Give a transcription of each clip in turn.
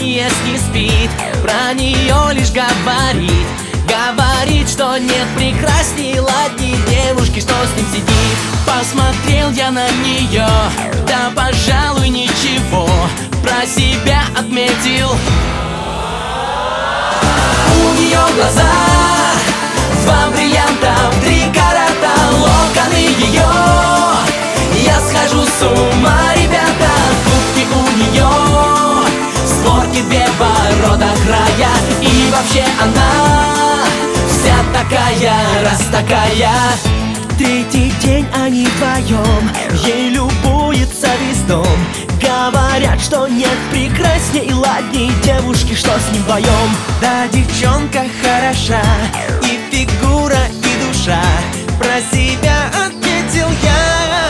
ест, не спит, про нее лишь говорит. Говорит, что нет прекрасней, ладней девушки, что с ним сидит. Посмотрел я на нее, да пожалуй ничего, про себя отметил. У нее глаза, два бриллианта, 3 карата, локоны ее. Я схожу с ума, ребята, губки у нее, створки 2 ворота края. И вообще она вся такая, раз такая. Третий день они вдвоем, ей любуется весь дом. Говорят, что нет прекрасней и ладней девушки, что с ним вдвоем. Да, девчонка хороша, и фигура, и душа, про себя отметил я.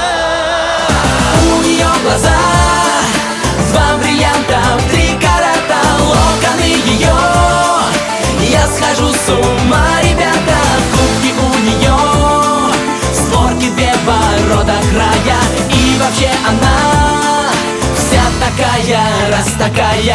У нее глаза, 2 бриллианта, 3 карата, локоны ее. Я схожу с ума, ребята, губки у нее, створки 2 ворота края. И вообще она вся такая, раз такая.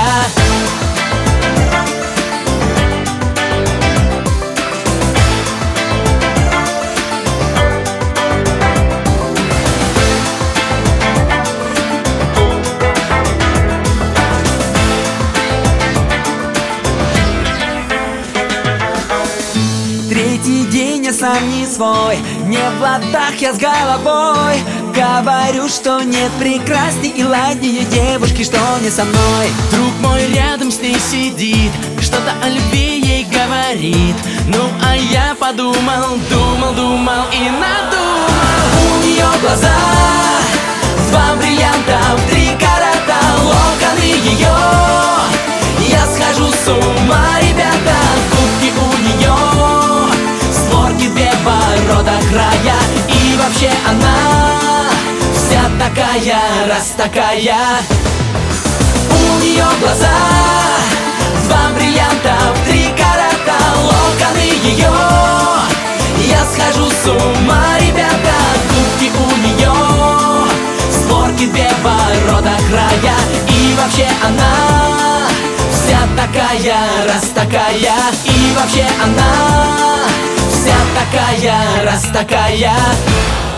Третий день я сам не свой, не в ладах я с головой. Говорю, что нет прекрасней и ладнее девушки, что не со мной. Друг мой рядом с ней сидит, что-то о любви ей говорит. Ну а я подумал, думал и надумал. У нее глаза, 2 бриллианта, 3 карата, локоны ее. Я схожу с ума, ребята, губки у нее, створки 2 ворота края. И вообще она вся такая, раз такая. У нее глаза, 2 бриллианта, 3 карата, локоны ее. Я схожу с ума, ребята, губки у нее, створки 2 ворота края. И вообще она вся такая, раз такая. И вообще она вся такая, раз такая.